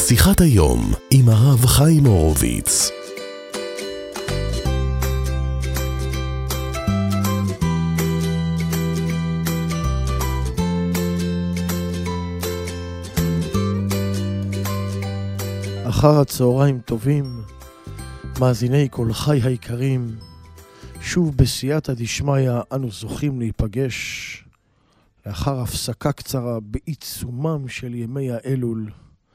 שיחת היום עם הרב חיים הורוביץ. אחר הצהריים טובים, מאזיני כל חי היקרים, שוב בסייעתא דשמיא אנו זוכים להיפגש לאחר הפסקה קצרה בעיצומם של ימי האלול.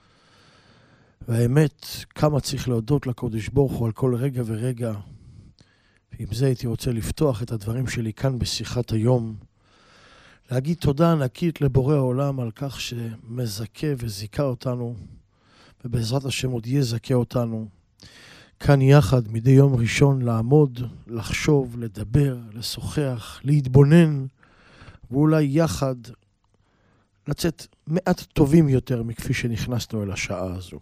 והאמת, כמה צריך להודות לקדוש ברוך הוא על כל רגע ורגע. ועם זה הייתי רוצה לפתוח את הדברים שלי כאן בשיחת היום. להגיד תודה ענקית לבורא העולם על כך שמזכה וזיכה אותנו, ובעזרת השם עוד יזכה אותנו. כאן יחד מדי יום ראשון לעמוד, לחשוב, לדבר, לשוחח, להתבונן, ואולי יחד לצאת מעט טובים יותר מכפי שנכנסנו אל השעה הזו.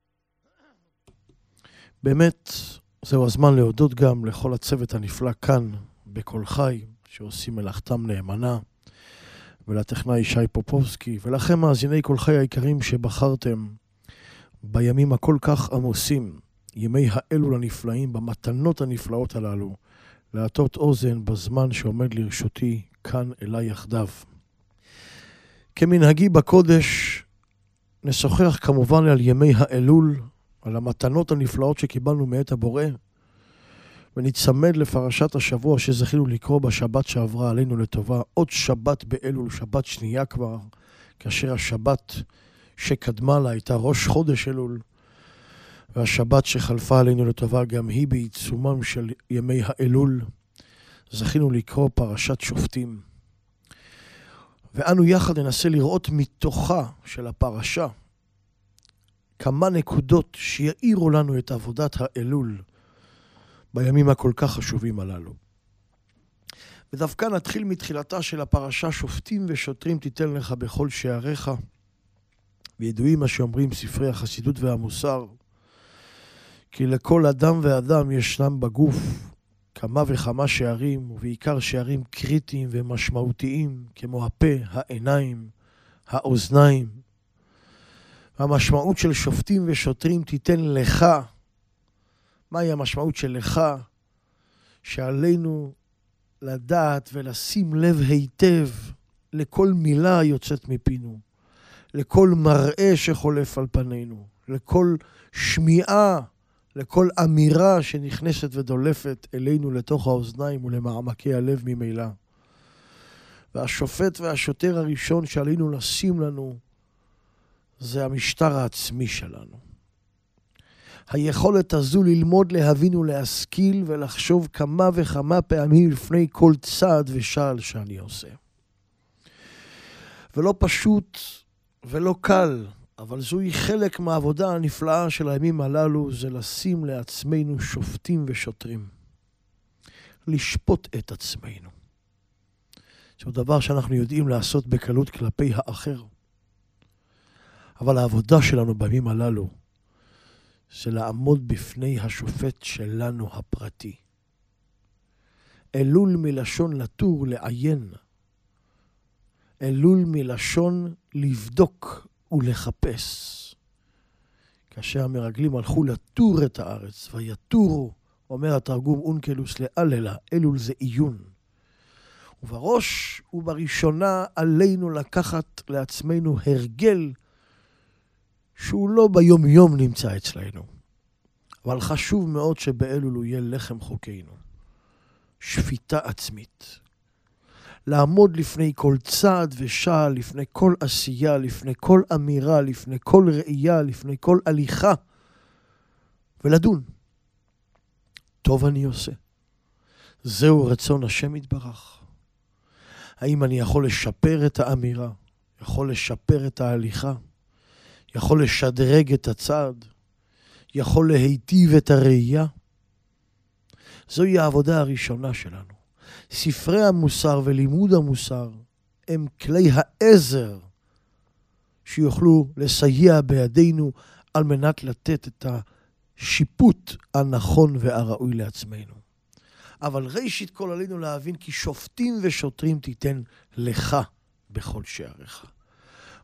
באמת, זהו הזמן להודות גם לכל הצוות הנפלא כאן בכל חי, שעושים מלאכתם נאמנה, ולטכנאי שי פופובסקי, ולכם מאזיני כל חי היקרים שבחרתם בימים הכל כך עמוסים, ימי האלול הנפלאים, במתנות הנפלאות הללו, להטות אוזן בזמן שעומד לרשותי כאן אליי יחדיו. כמנהגי בקודש, נשוחח כמובן על ימי האלול, על המתנות הנפלאות שקיבלנו מאת הבורא, ונצמד לפרשת השבוע שזכינו לקרוא בשבת שעברה עלינו לטובה, עוד שבת באלול, שבת שנייה כבר, כאשר השבת שקדמה לה הייתה ראש חודש אלול, והשבת שחלפה עלינו לטובה גם היא בעיצומם של ימי האלול. זכינו לקרוא פרשת שופטים. ואנו יחד ננסה לראות מתוכה של הפרשה כמה נקודות שיעירו לנו את עבודת האלול בימים הכל כך חשובים הללו. ודווקא נתחיל מתחילתה של הפרשה, שופטים ושוטרים תיתן לך בכל שעריך. וידועים מה שאומרים ספרי החסידות והמוסר, כי לכל אדם ואדם ישנם בגוף כמה וכמה שערים, ובעיקר שערים קריטיים ומשמעותיים, כמו הפה, העיניים, האוזניים. המשמעות של שופטים ושוטרים תיתן לך. מהי המשמעות של לך? שעלינו לדעת ולשים לב היטב לכל מילה יוצאת מפינו, לכל מראה שחולף על פנינו, לכל שמיעה, לכל אמירה שנכנסת ודולפת אלינו לתוך האוזניים ולמעמקי הלב ממילא. והשופט והשוטר הראשון שעלינו לשים לנו זה המשטר העצמי שלנו. היכולת הזו ללמוד, להבין ולהשכיל ולחשוב כמה וכמה פעמים לפני כל צעד ושעל שאני עושה. ולא פשוט ולא קל, אבל זוהי חלק מהעבודה הנפלאה של הימים הללו, זה לשים לעצמנו שופטים ושוטרים. לשפוט את עצמנו. זהו דבר שאנחנו יודעים לעשות בקלות כלפי האחר. אבל העבודה שלנו בימים הללו, זה לעמוד בפני השופט שלנו הפרטי. אלול מלשון לתור, לעיין. אלול מלשון לבדוק ולחפש. כאשר המרגלים הלכו לתור את הארץ, ויתורו, אומר התרגום אונקלוס לאללה, אלול זה עיון. ובראש ובראשונה עלינו לקחת לעצמנו הרגל שהוא לא ביום יום נמצא אצלנו. אבל חשוב מאוד שבאלול הוא יהיה לחם חוקנו. שפיטה עצמית. לעמוד לפני כל צעד ושעל, לפני כל עשייה, לפני כל אמירה, לפני כל ראייה, לפני כל הליכה, ולדון. טוב אני עושה. זהו רצון השם יתברך. האם אני יכול לשפר את האמירה? יכול לשפר את ההליכה? יכול לשדרג את הצעד? יכול להיטיב את הראייה? זוהי העבודה הראשונה שלנו. ספרי המוסר ולימוד המוסר הם כלי העזר שיוכלו לסייע בידינו על מנת לתת את השיפוט הנכון והראוי לעצמנו. אבל ראשית כל עלינו להבין כי שופטים ושוטרים תיתן לך בכל שעריך.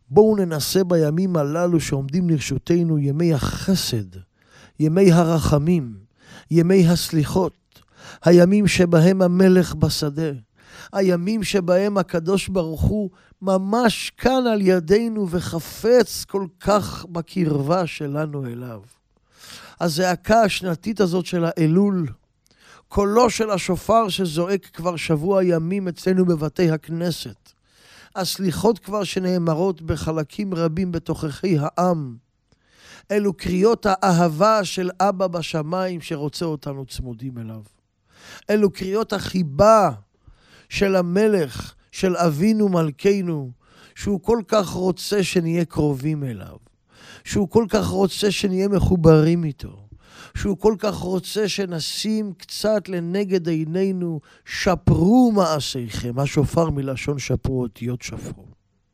בואו ננסה בימים הללו שעומדים לרשותנו ימי החסד, ימי הרחמים, ימי הסליחות, הימים שבהם המלך בשדה, הימים שבהם הקדוש ברוך הוא ממש כאן על ידינו וחפץ כל כך בקרבה שלנו אליו. הזעקה השנתית הזאת של האלול, קולו של השופר שזועק כבר שבוע ימים אצלנו בבתי הכנסת, הסליחות כבר שנאמרות בחלקים רבים בתוככי העם, אלו קריאות האהבה של אבא בשמיים שרוצה אותנו צמודים אליו. אלו קריאות החיבה של המלך, של אבינו מלכנו, שהוא כל כך רוצה שנהיה קרובים אליו, שהוא כל כך רוצה שנהיה מחוברים איתו, שהוא כל כך רוצה שנשים קצת לנגד עינינו, שפרו מעשיכם, השופר מלשון שפרו, אותיות שפרו.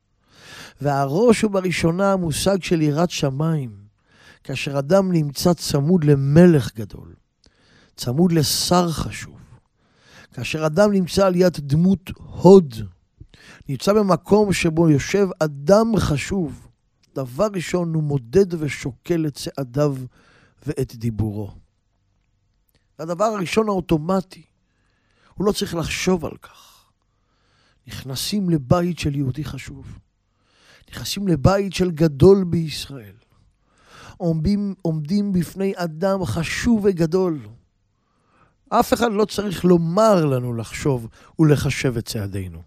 והראש ובראשונה המושג של יראת שמיים, כאשר אדם נמצא צמוד למלך גדול, צמוד לשר חשוב, כאשר אדם נמצא על יד דמות הוד, נמצא במקום שבו יושב אדם חשוב, דבר ראשון הוא מודד ושוקל את צעדיו ואת דיבורו. הדבר הראשון האוטומטי, הוא לא צריך לחשוב על כך. נכנסים לבית של יהודי חשוב, נכנסים לבית של גדול בישראל, עומדים בפני אדם חשוב וגדול. אף אחד לא צריך לומר לנו לחשוב ולחשב את צעדינו.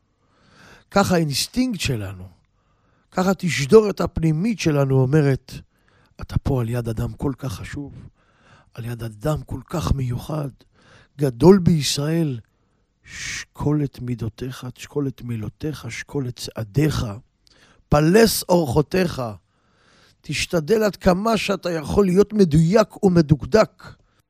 ככה האינסטינקט שלנו, ככה התשדורת הפנימית שלנו אומרת, אתה פה על יד אדם כל כך חשוב, על יד אדם כל כך מיוחד, גדול בישראל, שקול את מידותיך, שקול את מילותיך, שקול את צעדיך, פלס אורחותיך, תשתדל עד כמה שאתה יכול להיות מדויק ומדוקדק.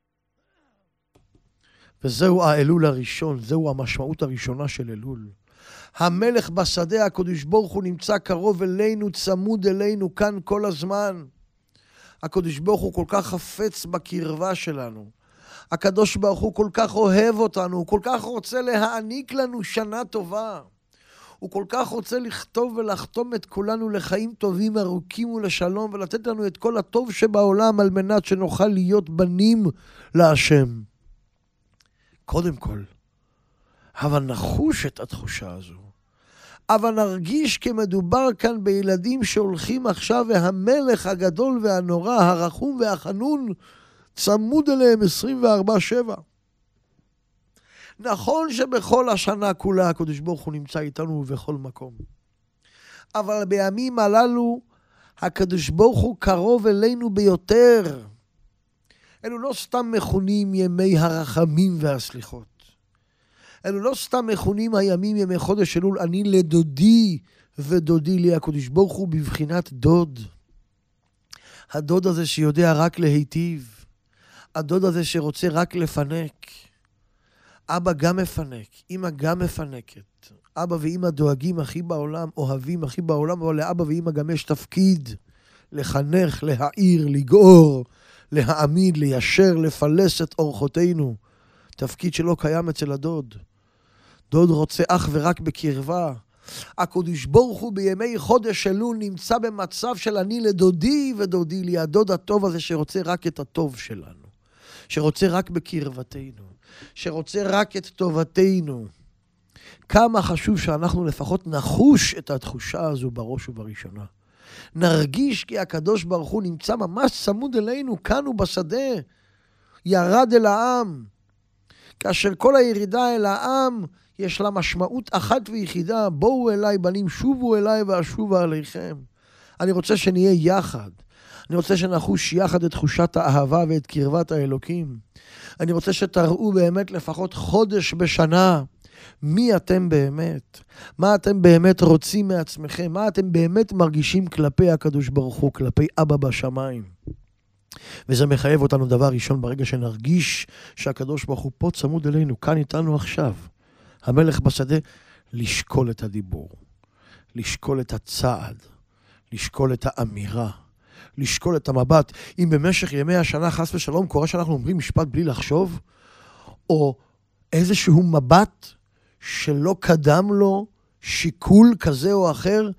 וזהו האלול הראשון, זהו המשמעות הראשונה של אלול. המלך בשדה, הקדוש ברוך הוא נמצא קרוב אלינו, צמוד אלינו כאן כל הזמן. הקדוש ברוך הוא כל כך חפץ בקרבה שלנו. הקדוש ברוך הוא כל כך אוהב אותנו, הוא כל כך רוצה להעניק לנו שנה טובה. הוא כל כך רוצה לכתוב ולחתום את כולנו לחיים טובים, ארוכים ולשלום, ולתת לנו את כל הטוב שבעולם על מנת שנוכל להיות בנים להשם. קודם כל, אבל נחוש את התחושה הזו. אבל נרגיש כמדובר כאן בילדים שהולכים עכשיו, והמלך הגדול והנורא, הרחום והחנון, צמוד אליהם 24/7. נכון שבכל השנה כולה הקדוש ברוך הוא נמצא איתנו בכל מקום. אבל בימים הללו הקדוש ברוך הוא קרוב אלינו ביותר. אלו לא סתם מכונים ימי הרחמים והסליחות. אלו לא סתם מכונים הימים ימי חודש אלול, אני לדודי ודודי לי. הקדוש ברוך הוא בבחינת דוד. הדוד הזה שיודע רק להיטיב. הדוד הזה שרוצה רק לפנק. אבא גם מפנק, אמא גם מפנקת. אבא ואמא דואגים הכי בעולם, אוהבים הכי בעולם, אבל לאבא ואמא גם יש תפקיד לחנך, להעיר, לגאור, להעמיד, ליישר, לפלס את אורחותינו. תפקיד שלא קיים אצל הדוד. דוד רוצה אך ורק בקרבה. הקדוש ברוך הוא בימי חודש אלול נמצא במצב של אני לדודי ודודי לי. הדוד הטוב הזה שרוצה רק את הטוב שלנו. שרוצה רק בקרבתנו. שרוצה רק את טובתנו. כמה חשוב שאנחנו לפחות נחוש את התחושה הזו בראש ובראשונה. נרגיש כי הקדוש ברוך הוא נמצא ממש צמוד אלינו, כאן ובשדה. ירד אל העם. כאשר כל הירידה אל העם יש לה משמעות אחת ויחידה. בואו אליי בנים, שובו אליי ואשובה עליכם. אני רוצה שנהיה יחד. אני רוצה שנחוש יחד את תחושת האהבה ואת קרבת האלוקים. אני רוצה שתראו באמת לפחות חודש בשנה. מי אתם באמת? מה אתם באמת רוצים מעצמכם? מה אתם באמת מרגישים כלפי הקדוש ברוך הוא, כלפי אבא בשמיים? וזה מחייב אותנו דבר ראשון ברגע שנרגיש שהקדוש ברוך הוא פה צמוד אלינו, כאן איתנו עכשיו. המלך בשדה, לשקול את הדיבור, לשקול את הצעד, לשקול את האמירה, לשקול את המבט. אם במשך ימי השנה חס ושלום קורה שאנחנו אומרים משפט בלי לחשוב, או איזשהו מבט שלא קדם לו שיקול כזה או אחר,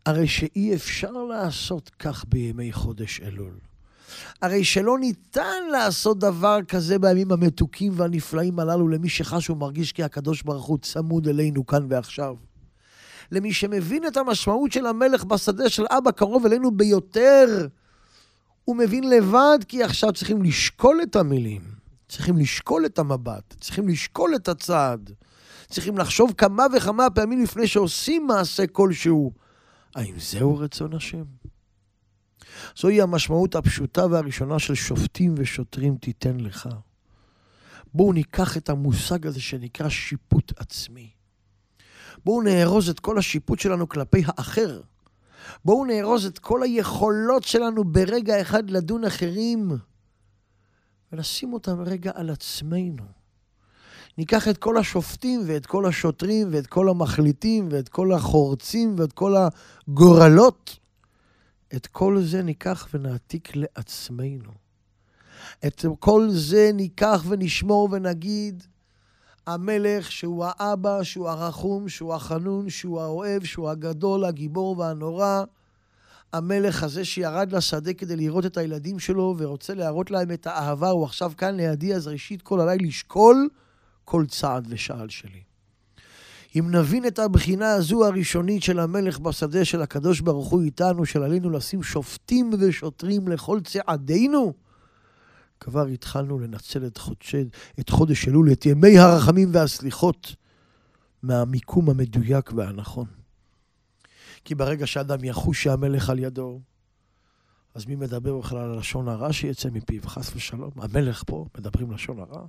הרי שאי אפשר לעשות כך בימי חודש אלול. הרי שלא ניתן לעשות דבר כזה בימים המתוקים והנפלאים הללו למי שחש ומרגיש כי הקדוש ברוך הוא צמוד אלינו כאן ועכשיו. למי שמבין את המשמעות של המלך בשדה של אבא קרוב אלינו ביותר, הוא מבין לבד כי עכשיו צריכים לשקול את המילים, צריכים לשקול את המבט, צריכים לשקול את הצעד, צריכים לחשוב כמה וכמה פעמים לפני שעושים מעשה כלשהו. האם זהו רצון השם? זוהי המשמעות הפשוטה והראשונה של שופטים ושוטרים תיתן לך. בואו ניקח את המושג הזה שנקרא שיפוט עצמי. בואו נארוז את כל השיפוט שלנו כלפי האחר. בואו נארוז את כל היכולות שלנו ברגע אחד לדון אחרים, ונשים אותם רגע על עצמנו. ניקח את כל השופטים ואת כל השוטרים ואת כל המחליטים ואת כל החורצים ואת כל הגורלות. את כל זה ניקח ונעתיק לעצמנו. את כל זה ניקח ונשמור ונגיד, המלך שהוא האבא, שהוא הרחום, שהוא החנון, שהוא האוהב, שהוא הגדול, הגיבור והנורא, המלך הזה שירד לשדה כדי לראות את הילדים שלו ורוצה להראות להם את האהבה, הוא עכשיו כאן לידי, אז ראשית כל עליי לשקול כל צעד ושעל שלי. אם נבין את הבחינה הזו הראשונית של המלך בשדה של הקדוש ברוך הוא איתנו, של עלינו לשים שופטים ושוטרים לכל צעדינו, כבר התחלנו לנצל את חודש אלול, את ימי הרחמים והסליחות, מהמיקום המדויק והנכון. כי ברגע שאדם יחוש שהמלך על ידו, אז מי מדבר בכלל על לשון הרע שיצא מפיו? חס ושלום. המלך פה מדברים לשון הרע.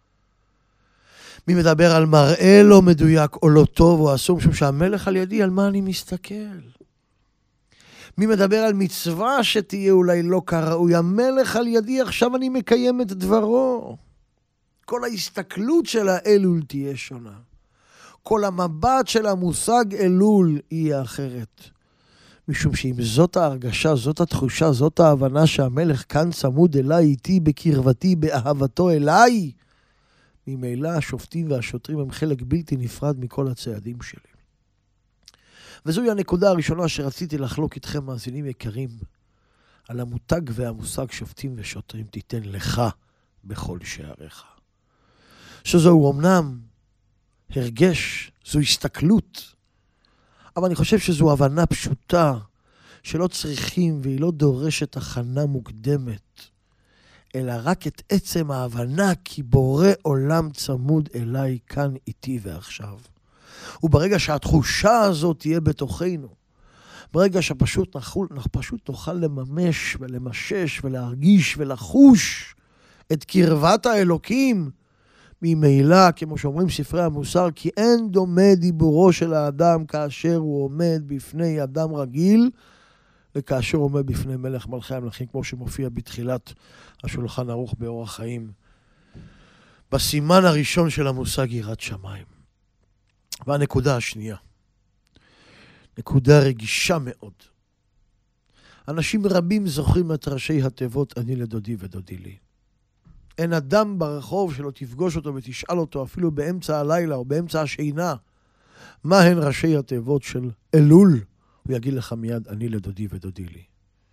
מי מדבר על מראה לא מדויק או לא טוב או אסור, משום שהמלך על ידי, על מה אני מסתכל? מי מדבר על מצווה שתהיה אולי לא כראוי? המלך על ידי, עכשיו אני מקיים את דברו. כל ההסתכלות של האלול תהיה שונה. כל המבט של המושג אלול יהיה אחרת. משום שאם זאת ההרגשה, זאת התחושה, זאת ההבנה שהמלך כאן צמוד אליי, איתי בקרבתי, באהבתו אליי, ממילא השופטים והשוטרים הם חלק בלתי נפרד מכל הצעדים שלי. וזוהי הנקודה הראשונה שרציתי לחלוק איתכם, מאזינים יקרים, על המותג והמושג שופטים ושוטרים תיתן לך בכל שעריך. שזהו אמנם הרגש, זו הסתכלות, אבל אני חושב שזו הבנה פשוטה, שלא צריכים והיא לא דורשת הכנה מוקדמת, אלא רק את עצם ההבנה כי בורא עולם צמוד אליי כאן איתי ועכשיו. וברגע שהתחושה הזאת תהיה בתוכנו, ברגע שפשוט נוכל לממש ולמשש ולהרגיש ולחוש את קרבת האלוקים, ממילא, כמו שאומרים ספרי המוסר, כי אין דומה דיבורו של האדם כאשר הוא עומד בפני אדם רגיל, וכאשר הוא עומד בפני מלך מלכי המלכים, כמו שמופיע בתחילת השולחן ערוך באורח חיים, בסימן הראשון של המושג יראת שמיים. והנקודה השנייה, נקודה רגישה מאוד. אנשים רבים זוכרים את ראשי התיבות אני לדודי ודודי לי. אין אדם ברחוב שלא תפגוש אותו ותשאל אותו אפילו באמצע הלילה או באמצע השינה, מה הן ראשי התיבות של אלול? הוא יגיד לך מיד אני לדודי ודודי לי.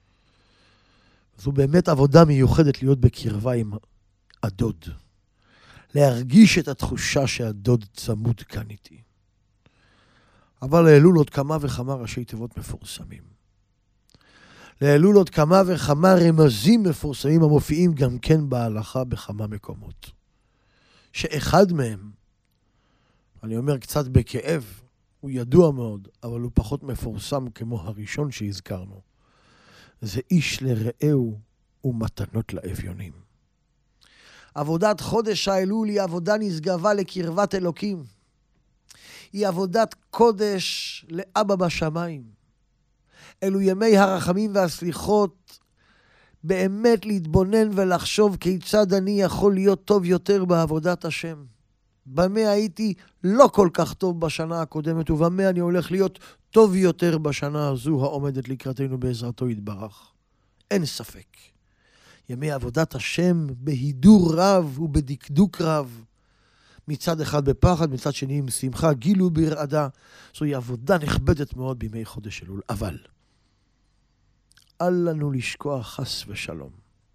זו באמת עבודה מיוחדת להיות בקרבה עם הדוד. להרגיש את התחושה שהדוד צמוד כאן איתי. אבל לאלול עוד כמה וכמה ראשי תיבות מפורסמים. לאלול עוד כמה וכמה רמזים מפורסמים המופיעים גם כן בהלכה בכמה מקומות. שאחד מהם, אני אומר קצת בכאב, הוא ידוע מאוד, אבל הוא פחות מפורסם כמו הראשון שהזכרנו. זה איש לרעהו ומתנות לאביונים. עבודת חודש האלול היא עבודה נשגבה לקרבת אלוקים. היא עבודת קודש לאבא בשמיים. אלו ימי הרחמים והסליחות, באמת להתבונן ולחשוב כיצד אני יכול להיות טוב יותר בעבודת השם. במה הייתי לא כל כך טוב בשנה הקודמת, ובמה אני הולך להיות טוב יותר בשנה הזו העומדת לקראתנו בעזרתו יתברך. אין ספק. ימי עבודת השם בהידור רב ובדקדוק רב, מצד אחד בפחד, מצד שני עם שמחה, גילו ברעדה. זוהי עבודה נכבדת מאוד בימי חודש אלול. אבל אל לנו לשכוח חס ושלום.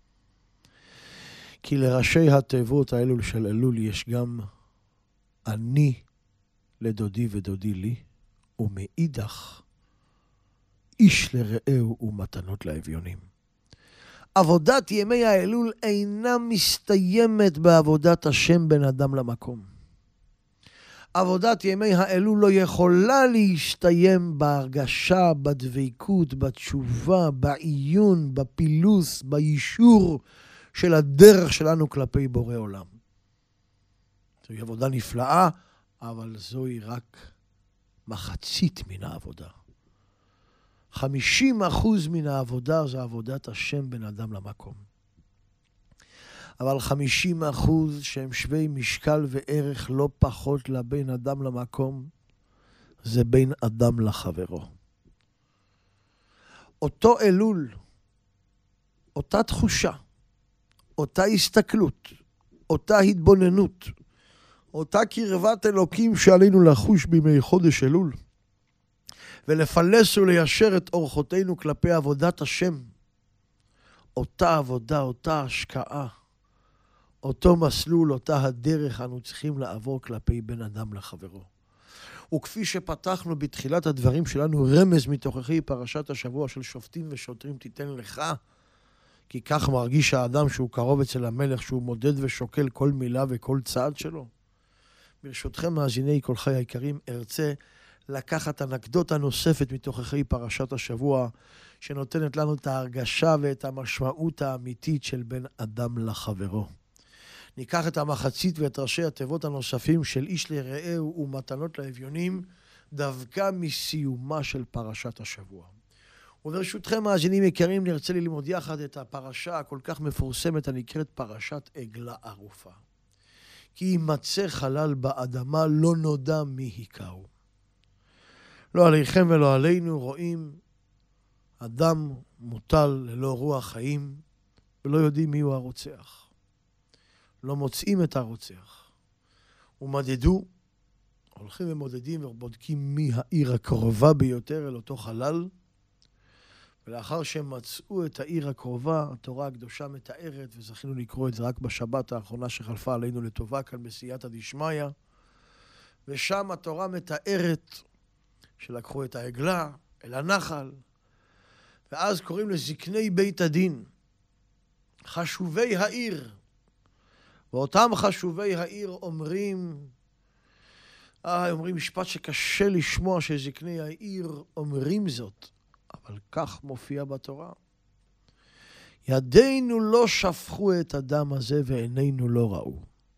כי לראשי התיבות האלו של אלול יש גם אני לדודי ודודי לי, ומאידך איש לרעהו ומתנות לאביונים. עבודת ימי האלול אינה מסתיימת בעבודת השם בין אדם למקום. עבודת ימי האלול לא יכולה להסתיים בהרגשה, בדבקות, בתשובה, בעיון, בפילוס, בישור של הדרך שלנו כלפי בורא עולם. זוהי עבודה נפלאה, אבל זוהי רק מחצית מן העבודה. 50% מן העבודה זה עבודת השם בין אדם למקום. אבל 50% שהם שווי משקל וערך לא פחות לבין אדם למקום, זה בין אדם לחברו. אותו אלול, אותה תחושה, אותה הסתכלות, אותה התבוננות, אותה קרבת אלוקים שעלינו לחוש בימי חודש אלול, ולפלס וליישר את אורחותינו כלפי עבודת השם. אותה עבודה, אותה השקעה, אותו מסלול, אותה הדרך אנו צריכים לעבור כלפי בן אדם לחברו. וכפי שפתחנו בתחילת הדברים שלנו, רמז מתוככי פרשת השבוע של שופטים ושוטרים תיתן לך, כי כך מרגיש האדם שהוא קרוב אצל המלך, שהוא מודד ושוקל כל מילה וכל צעד שלו. ברשותכם מאזיני כל חיי היקרים, ארצה לקחת אנקדוטה נוספת מתוככי פרשת השבוע, שנותנת לנו את ההרגשה ואת המשמעות האמיתית של בין אדם לחברו. ניקח את המחצית ואת ראשי התיבות הנוספים של איש לרעהו ומתנות לאביונים, דווקא מסיומה של פרשת השבוע. וברשותכם מאזינים יקרים, נרצה ללמוד יחד את הפרשה הכל כך מפורסמת הנקראת פרשת עגלה ערופה. כי יימצא חלל באדמה, לא נודע מי היכהו. לא עליכם ולא עלינו רואים אדם מוטל ללא רוח חיים, ולא יודעים מי הוא הרוצח. לא מוצאים את הרוצח. ומדדו, הולכים ומודדים ובודקים מי העיר הקרובה ביותר אל אותו חלל, ולאחר שהם מצאו את העיר הקרובה, התורה הקדושה מתארת, וזכינו לקרוא את זה רק בשבת האחרונה שחלפה עלינו לטובה כאן בסייעתא דשמיא, ושם התורה מתארת שלקחו את העגלה אל הנחל, ואז קוראים לזקני בית הדין, חשובי העיר, ואותם חשובי העיר אומרים משפט שקשה לשמוע שזקני העיר אומרים זאת, אבל כך מופיע בתורה. ידינו לא שפכו את הדם הזה ועינינו לא ראו.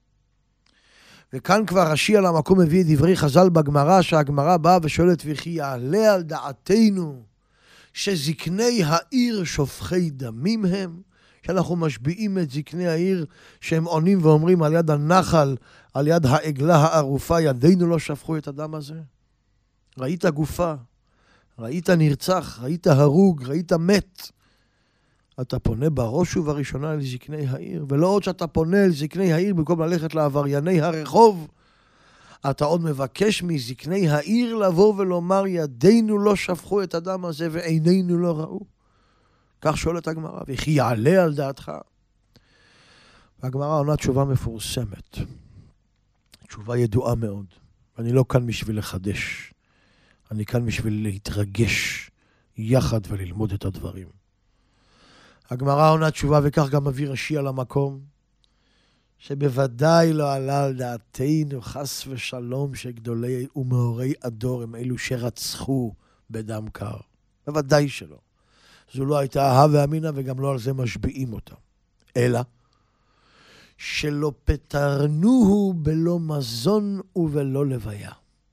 וכאן כבר רש"י על המקום מביא את דברי חז"ל בגמרא, שהגמרא באה ושואלת וכי יעלה על דעתנו שזקני העיר שופכי דמים הם? שאנחנו משביעים את זקני העיר שהם עונים ואומרים על יד הנחל, על יד העגלה הערופה, ידינו לא שפכו את הדם הזה? ראית גופה, ראית נרצח, ראית הרוג, ראית מת. אתה פונה בראש ובראשונה אל זקני העיר, ולא עוד שאתה פונה אל זקני העיר במקום ללכת לעברייני הרחוב, אתה עוד מבקש מזקני העיר לבוא ולומר ידינו לא שפכו את הדם הזה ועינינו לא ראו. כך שואלת הגמרא, וכי יעלה על דעתך? והגמרא עונה תשובה מפורסמת, תשובה ידועה מאוד, ואני לא כאן בשביל לחדש, אני כאן בשביל להתרגש יחד וללמוד את הדברים. הגמרא עונה תשובה, וכך גם מביא רש"י על המקום, שבוודאי לא עלה על דעתנו חס ושלום שגדולי ומאורי הדור הם אלו שרצחו בדם קר. בוודאי שלא. זו לא הייתה אהה ואמינה, וגם לא על זה משביעים אותה. אלא שלא פטרנוהו בלא מזון ובלא לוויה.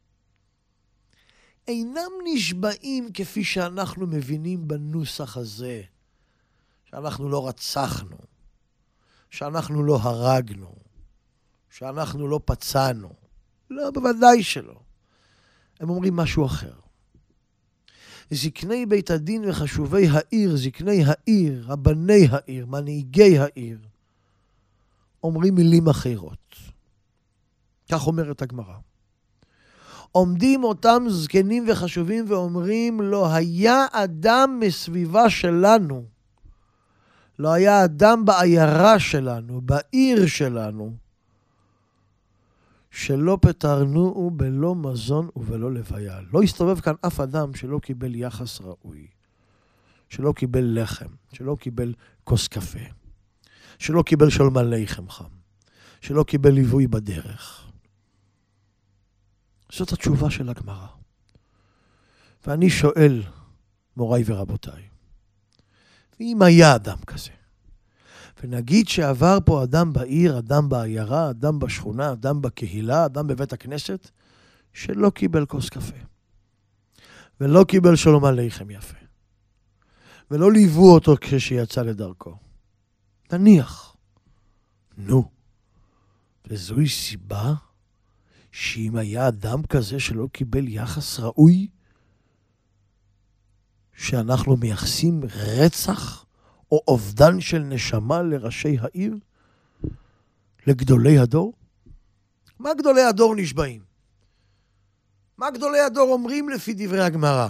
אינם נשבעים כפי שאנחנו מבינים בנוסח הזה, שאנחנו לא רצחנו, שאנחנו לא הרגנו, שאנחנו לא פצענו. לא, בוודאי שלא. הם אומרים משהו אחר. זקני בית הדין וחשובי העיר, זקני העיר, רבני העיר, מנהיגי העיר, אומרים מילים אחרות. כך אומרת הגמרא. עומדים אותם זקנים וחשובים ואומרים, לא היה אדם מסביבה שלנו, לא היה אדם בעיירה שלנו, בעיר שלנו, שלא פטרנוהו בלא מזון ובלא לוויה. לא הסתובב כאן אף אדם שלא קיבל יחס ראוי, שלא קיבל לחם, שלא קיבל כוס קפה, שלא קיבל שלום עליכם חם, שלא קיבל ליווי בדרך. זאת התשובה של הגמרא. ואני שואל, מוריי ורבותיי, ואם היה אדם כזה, ונגיד שעבר פה אדם בעיר, אדם בעיירה, אדם בשכונה, אדם בקהילה, אדם בבית הכנסת, שלא קיבל כוס קפה, ולא קיבל שלום עליכם יפה, ולא ליוו אותו כשיצא לדרכו. נניח, וזוהי סיבה שאם היה אדם כזה שלא קיבל יחס ראוי, שאנחנו מייחסים רצח או אובדן של נשמה לראשי העיר, לגדולי הדור? מה גדולי הדור נשבעים? מה גדולי הדור אומרים לפי דברי הגמרא?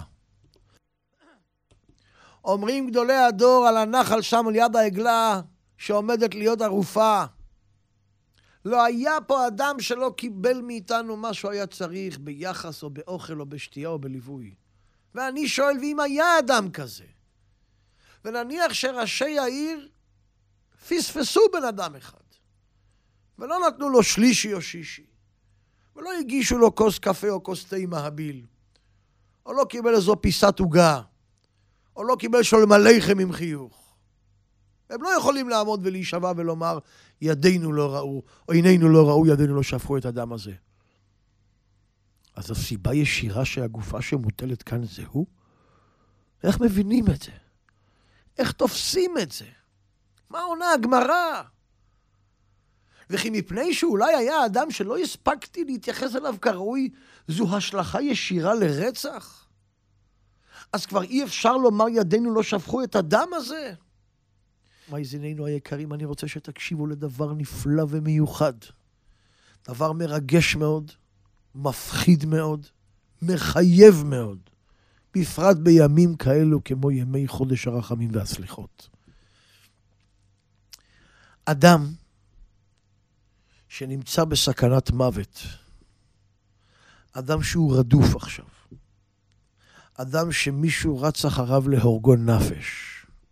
אומרים גדולי הדור על הנחל שם על יד העגלה שעומדת להיות ערופה. לא היה פה אדם שלא קיבל מאיתנו מה שהוא היה צריך ביחס או באוכל או בשתייה או בליווי. ואני שואל, ואם היה אדם כזה, ונניח שראשי העיר פספסו בן אדם אחד, ולא נתנו לו שלישי או שישי, ולא הגישו לו כוס קפה או כוס תה מהביל, או לא קיבל איזו פיסת עוגה, או לא קיבל שלום עליכם עם חיוך. הם לא יכולים לעמוד ולהישבע ולומר, ידינו לא ראו, או עינינו לא ראו, ידינו לא שפכו את הדם הזה. אז הסיבה ישירה שהגופה שמוטלת כאן זהו? איך מבינים את זה? איך תופסים את זה? מה עונה הגמרא? וכי מפני שאולי היה אדם שלא הספקתי להתייחס אליו כראוי, זו השלכה ישירה לרצח? אז כבר אי אפשר לומר ידינו לא שפכו את הדם הזה? מאזינינו היקרים, אני רוצה שתקשיבו לדבר נפלא ומיוחד. דבר מרגש מאוד, מפחיד מאוד, מחייב מאוד. בפרט בימים כאלו כמו ימי חודש הרחמים והסליחות. אדם שנמצא בסכנת מוות, אדם שהוא רדוף עכשיו, אדם שמישהו רץ אחריו להורגו נפש,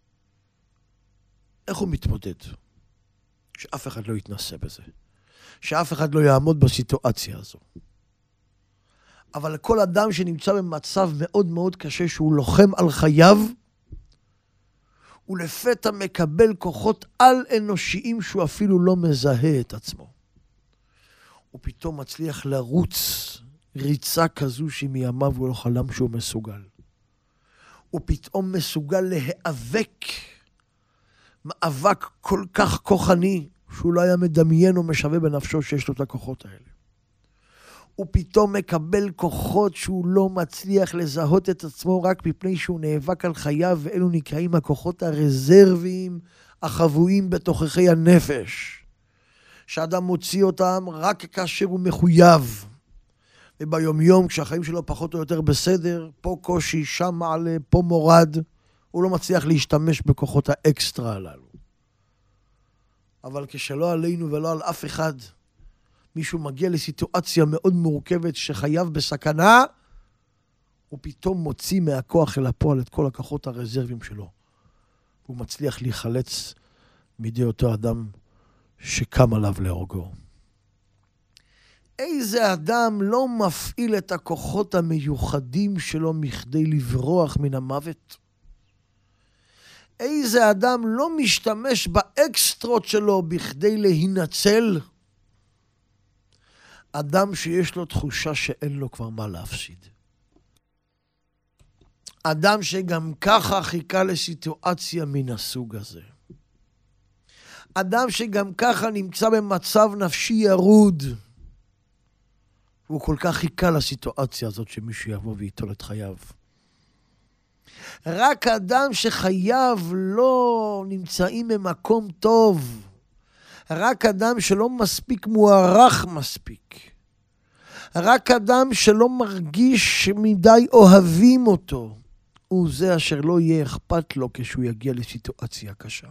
איך הוא מתמודד? שאף אחד לא יתנסה בזה, שאף אחד לא יעמוד בסיטואציה הזו. אבל כל אדם שנמצא במצב מאוד מאוד קשה, שהוא לוחם על חייו, הוא לפתע מקבל כוחות על אנושיים שהוא אפילו לא מזהה את עצמו. הוא פתאום מצליח לרוץ ריצה כזו שמימיו הוא לא חלם שהוא מסוגל. הוא פתאום מסוגל להיאבק מאבק כל כך כוחני שהוא לא היה מדמיין או משווה בנפשו שיש לו את הכוחות האלה. הוא פתאום מקבל כוחות שהוא לא מצליח לזהות את עצמו רק מפני שהוא נאבק על חייו, ואלו נקראים הכוחות הרזרביים החבויים בתוככי הנפש, שאדם מוציא אותם רק כאשר הוא מחויב. וביומיום כשהחיים שלו פחות או יותר בסדר, פה קושי, שם מעלה, פה מורד, הוא לא מצליח להשתמש בכוחות האקסטרה הללו. אבל כשלא עלינו ולא על אף אחד, מישהו מגיע לסיטואציה מאוד מורכבת שחייו בסכנה, הוא פתאום מוציא מהכוח אל הפועל את כל הכוחות הרזרביים שלו. הוא מצליח להיחלץ מידי אותו אדם שקם עליו להורגו. איזה אדם לא מפעיל את הכוחות המיוחדים שלו מכדי לברוח מן המוות? איזה אדם לא משתמש באקסטרות שלו בכדי להינצל? אדם שיש לו תחושה שאין לו כבר מה להפסיד. אדם שגם ככה חיכה לסיטואציה מן הסוג הזה. אדם שגם ככה נמצא במצב נפשי ירוד. הוא כל כך חיכה לסיטואציה הזאת שמישהו יבוא ויטול את חייו. רק אדם שחייו לא נמצאים במקום טוב, רק אדם שלא מספיק מוערך מספיק, רק אדם שלא מרגיש שמדי אוהבים אותו, הוא זה אשר לא יהיה אכפת לו כשהוא יגיע לסיטואציה קשה.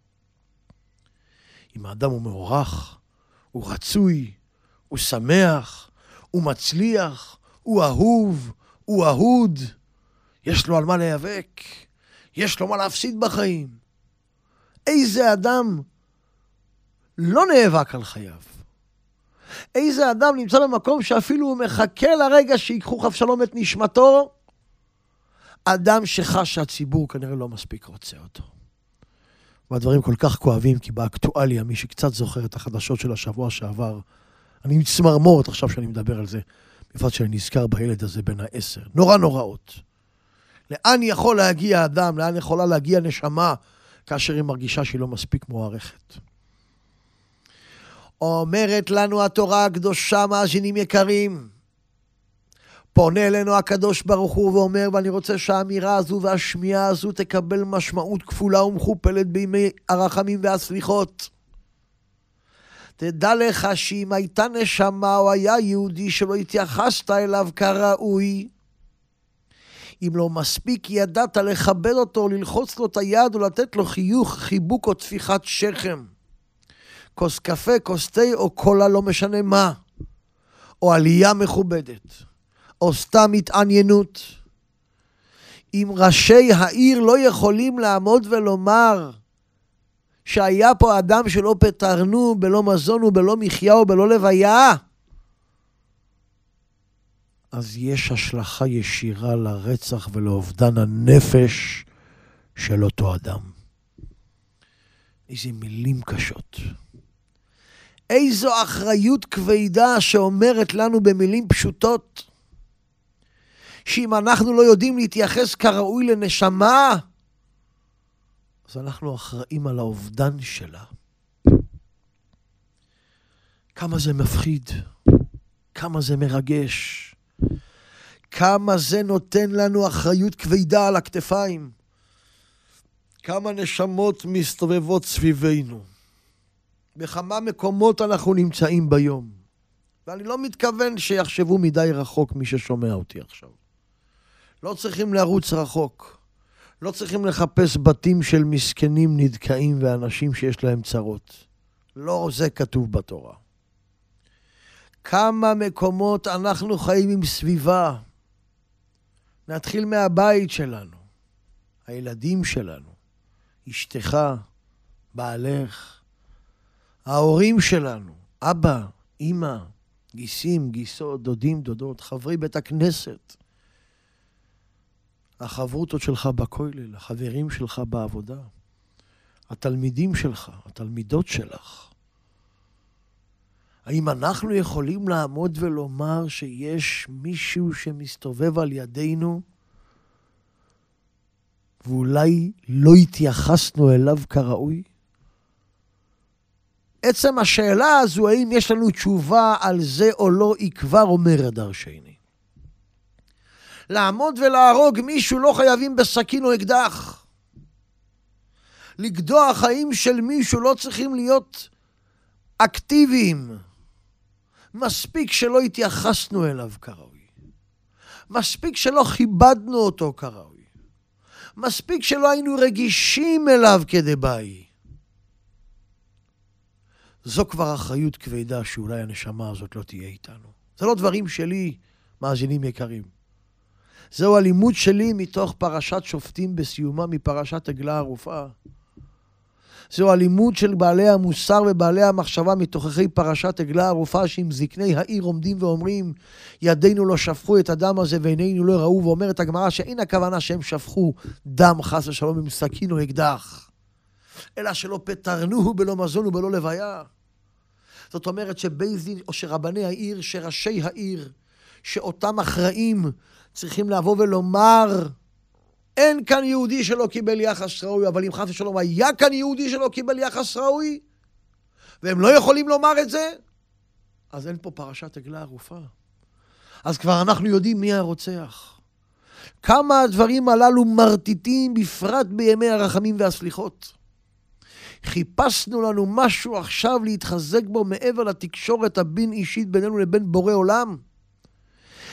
אם האדם הוא מאורח, הוא רצוי, הוא שמח, הוא מצליח, הוא אהוב, הוא אהוד, יש לו על מה להיאבק, יש לו מה להפסיד בחיים. איזה אדם לא נאבק על חייו? איזה אדם נמצא במקום שאפילו הוא מחכה לרגע שיקחו חף שלום את נשמתו? אדם שחש שהציבור כנראה לא מספיק רוצה אותו. והדברים כל כך כואבים, כי באקטואליה, מי שקצת זוכר את החדשות של השבוע שעבר, אני מצמרמורת עכשיו שאני מדבר על זה, בפרט שאני נזכר בילד הזה בן 10. נורא נוראות. לאן יכול להגיע אדם, לאן יכולה להגיע נשמה, כאשר היא מרגישה שהיא לא מספיק מוערכת. אומרת לנו התורה הקדושה, מאזינים יקרים, פונה אלינו הקדוש ברוך הוא ואומר, ואני רוצה שהאמירה הזו והשמיעה הזו תקבל משמעות כפולה ומכופלת בימי הרחמים והסליחות. תדע לך שאם הייתה נשמה או היה יהודי שלא התייחסת אליו כראוי, אם לא מספיק ידעת לכבד אותו, ללחוץ לו את היד או לתת לו חיוך, חיבוק או טפיחת שכם, כוס קפה, כוס תה או קולה, לא משנה מה, או עלייה מכובדת, או סתם התעניינות. אם ראשי העיר לא יכולים לעמוד ולומר שהיה פה אדם שלא פטרנו, בלא מזון ובלא מחיה ובלא לוויה, אז יש השלכה ישירה לרצח ולאובדן הנפש של אותו אדם. איזה מילים קשות. איזו אחריות כבדה שאומרת לנו במילים פשוטות, שאם אנחנו לא יודעים להתייחס כראוי לנשמה, אז אנחנו אחראים על האובדן שלה. כמה זה מפחיד, כמה זה מרגש, כמה זה נותן לנו אחריות כבדה על הכתפיים, כמה נשמות מסתובבות סביבנו. בכמה מקומות אנחנו נמצאים ביום. ואני לא מתכוון שיחשבו מדי רחוק מי ששומע אותי עכשיו. לא צריכים לרוץ רחוק. לא צריכים לחפש בתים של מסכנים נדכאים ואנשים שיש להם צרות. לא זה כתוב בתורה. כמה מקומות אנחנו חיים עם סביבה. נתחיל מהבית שלנו, הילדים שלנו, אשתך, בעלך, ההורים שלנו, אבא, אמא, גיסים, גיסות, דודים, דודות, חברי בית הכנסת, החברותות שלך בכולל, החברים שלך בעבודה, התלמידים שלך, התלמידות שלך. האם אנחנו יכולים לעמוד ולומר שיש מישהו שמסתובב על ידינו ואולי לא התייחסנו אליו כראוי? עצם השאלה הזו, האם יש לנו תשובה על זה או לא, היא כבר אומרת דרשני. לעמוד ולהרוג מישהו לא חייבים בסכין או אקדח. לגדוע חיים של מישהו לא צריכים להיות אקטיביים. מספיק שלא התייחסנו אליו כראוי. מספיק שלא כיבדנו אותו כראוי. מספיק שלא היינו רגישים אליו כדבעי. זו כבר אחריות כבדה שאולי הנשמה הזאת לא תהיה איתנו. זה לא דברים שלי, מאזינים יקרים. זהו הלימוד שלי מתוך פרשת שופטים בסיומה מפרשת עגלה ערופה. זהו הלימוד של בעלי המוסר ובעלי המחשבה מתוככי פרשת עגלה ערופה, שעם זקני העיר עומדים ואומרים, ידינו לא שפכו את הדם הזה ועינינו לא ראו, ואומרת הגמרא שאין הכוונה שהם שפכו דם חס ושלום עם סכין או אקדח, אלא שלא פטרנוהו בלא מזון ובלא לוויה. זאת אומרת שבית דין או שרבני העיר, שראשי העיר, שאותם אחראים צריכים לבוא ולומר, אין כאן יהודי שלא קיבל יחס ראוי, אבל אם חס ושלום היה כאן יהודי שלא קיבל יחס ראוי, והם לא יכולים לומר את זה, אז אין פה פרשת עגלה ערופה. אז כבר אנחנו יודעים מי הרוצח. כמה הדברים הללו מרטיטים, בפרט בימי הרחמים והסליחות. חיפשנו לנו משהו עכשיו להתחזק בו מעבר לתקשורת הבין אישית בינינו לבין בורא עולם.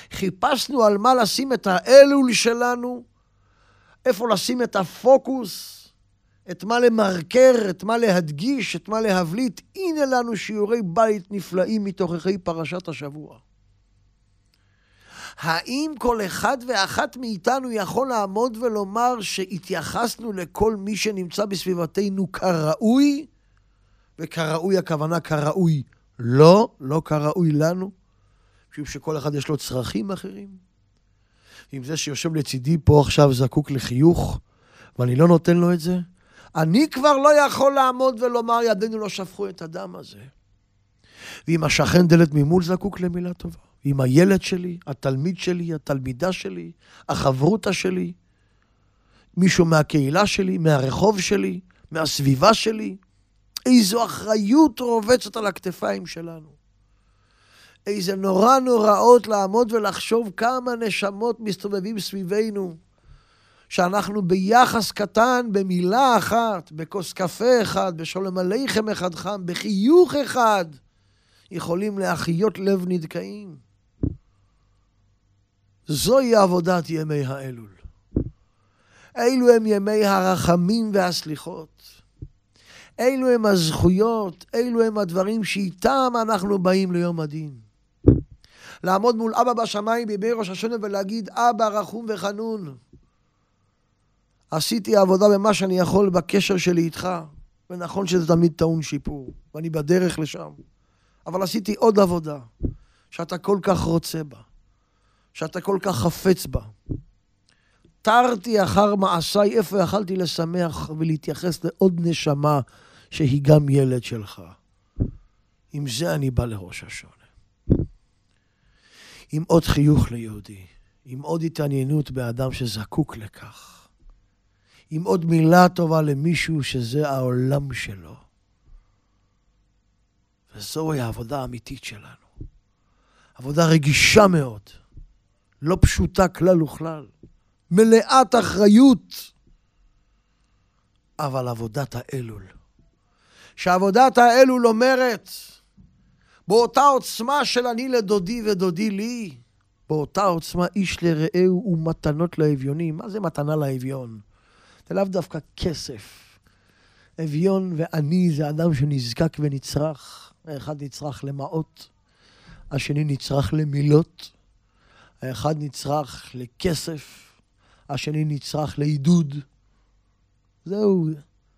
חיפשנו על מה לשים את האלול שלנו, איפה לשים את הפוקוס, את מה למרקר, את מה להדגיש, את מה להבליט. הנה לנו שיעורי בית נפלאים מתוככי פרשת השבוע. האם כל אחד ואחת מאיתנו יכול לעמוד ולומר שהתייחסנו לכל מי שנמצא בסביבתנו כראוי? וכראוי הכוונה כראוי לא כראוי לנו, משום שכל אחד יש לו צרכים אחרים. אם זה שיושב לצידי פה עכשיו זקוק לחיוך, ואני לא נותן לו את זה, אני כבר לא יכול לעמוד ולומר ידינו לא שפכו את הדם הזה. ואם השכן דלת ממול זקוק למילה טובה, ואם הילד שלי, התלמיד שלי, התלמידה שלי, החברותה שלי, מישהו מהקהילה שלי, מהרחוב שלי, מהסביבה שלי, איזו אחריות רובצת על הכתפיים שלנו. איזה נוראות לעמוד ולחשוב כמה נשמות מסתובבים סביבנו, שאנחנו ביחס קטן, במילה אחת, בכוס קפה אחד, בשולם עליכם אחד חם, בחיוך אחד, יכולים להחיות לב נדכאים. זוהי עבודת ימי האלול. אלו הם ימי הרחמים והסליחות. אלו הם הזכויות, אלו הם הדברים שאיתם אנחנו באים ליום הדין. לעמוד מול אבא בשמיים בימי ראש השנה ולהגיד, אבא רחום וחנון. עשיתי עבודה במה שאני יכול בקשר שלי איתך, ונכון שזה תמיד טעון שיפור, ואני בדרך לשם. אבל עשיתי עוד עבודה, שאתה כל כך רוצה בה, שאתה כל כך חפץ בה. תרתי אחר מעשיי, איפה יכלתי לשמח ולהתייחס לעוד נשמה שהיא גם ילד שלך. עם זה אני בא לראש השונה. עם עוד חיוך ליהודי, עם עוד התעניינות באדם שזקוק לכך, עם עוד מילה טובה למישהו שזה העולם שלו. וזוהי העבודה האמיתית שלנו. עבודה רגישה מאוד, לא פשוטה כלל וכלל, מלאת אחריות, אבל עבודת האלול. שעבודת האלול אומרת, באותה עוצמה של אני לדודי ודודי לי, באותה עוצמה איש לרעהו ומתנות לאביונים. מה זה מתנה לאביון? זה לאו דווקא כסף. אביון ועני זה אדם שנזקק ונצרך. האחד נצרך למעות, השני נצרך למילות, האחד נצרך לכסף, השני נצרך לעידוד. זהו,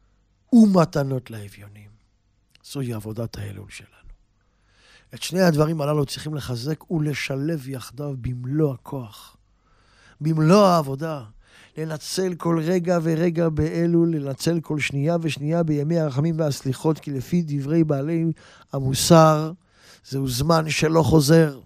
ומתנות לאביונים. זוהי עבודת האלול שלנו. את שני הדברים הללו צריכים לחזק ולשלב יחדיו במלוא הכוח. במלוא העבודה. לנצל כל רגע ורגע באלול, לנצל כל שנייה ושנייה בימי הרחמים והסליחות, כי לפי דברי בעלי המוסר, זהו זמן שלא חוזר.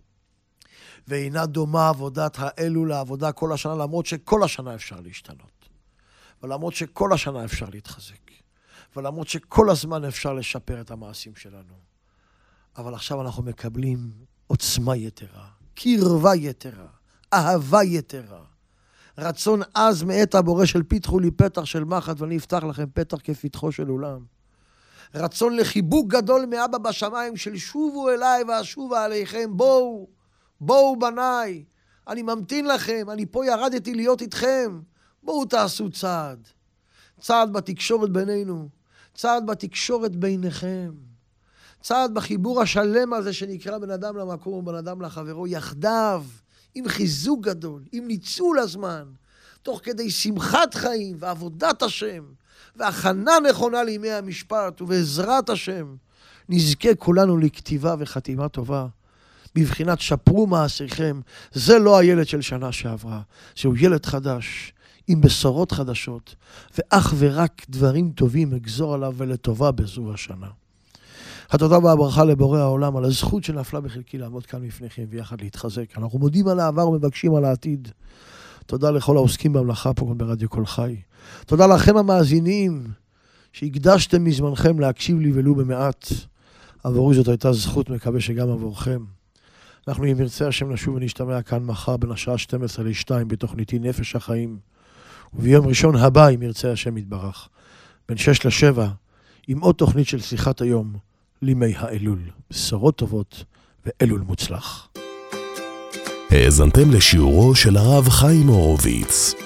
ואינה דומה עבודת האלול לעבודה כל השנה, למרות שכל השנה אפשר להשתנות. ולמרות שכל השנה אפשר להתחזק. ולמרות שכל הזמן אפשר לשפר את המעשים שלנו. אבל עכשיו אנחנו מקבלים עוצמה יתרה, קרבה יתרה, אהבה יתרה. רצון עז מאת הבורא של פיתחו לי פתח של מחט ואני אפתח לכם פתח כפתחו של אולם. רצון לחיבוק גדול מאבא בשמיים של שובו אליי ואשובה עליכם. בואו בניי, אני ממתין לכם, אני פה ירדתי להיות איתכם. בואו תעשו צעד. צעד בתקשורת בינינו, צעד בתקשורת ביניכם. צעד בחיבור השלם הזה שנקרא בן אדם למקום ובן אדם לחברו, יחדיו, עם חיזוק גדול, עם ניצול הזמן, תוך כדי שמחת חיים ועבודת השם, והכנה נכונה לימי המשפט, ובעזרת השם, נזכה כולנו לכתיבה וחתימה טובה, בבחינת שפרו מעשיכם. זה לא הילד של שנה שעברה, זהו ילד חדש, עם בשורות חדשות, ואך ורק דברים טובים אגזור עליו ולטובה בזו השנה. התודה והברכה לבורא העולם על הזכות שנפלה בחלקי לעמוד כאן בפניכם ויחד להתחזק. אנחנו מודים על העבר ומבקשים על העתיד. תודה לכל העוסקים במלאכה פה ברדיו כל חי. תודה לכם המאזינים שהקדשתם מזמנכם להקשיב לי ולו במעט. עבורי זאת הייתה זכות, מקווה שגם עבורכם. אנחנו אם ירצה השם נשוב ונשתמע כאן מחר בין השעה 12 ל-2 בתוכניתי נפש החיים. וביום ראשון הבא אם ירצה השם יתברך. בין 6 ל-7 עם עוד תוכנית של שיחת היום. לימי האלול, בשורות טובות ואלול מוצלח. האזנתם לשיעורו של הרב חיים הורוביץ.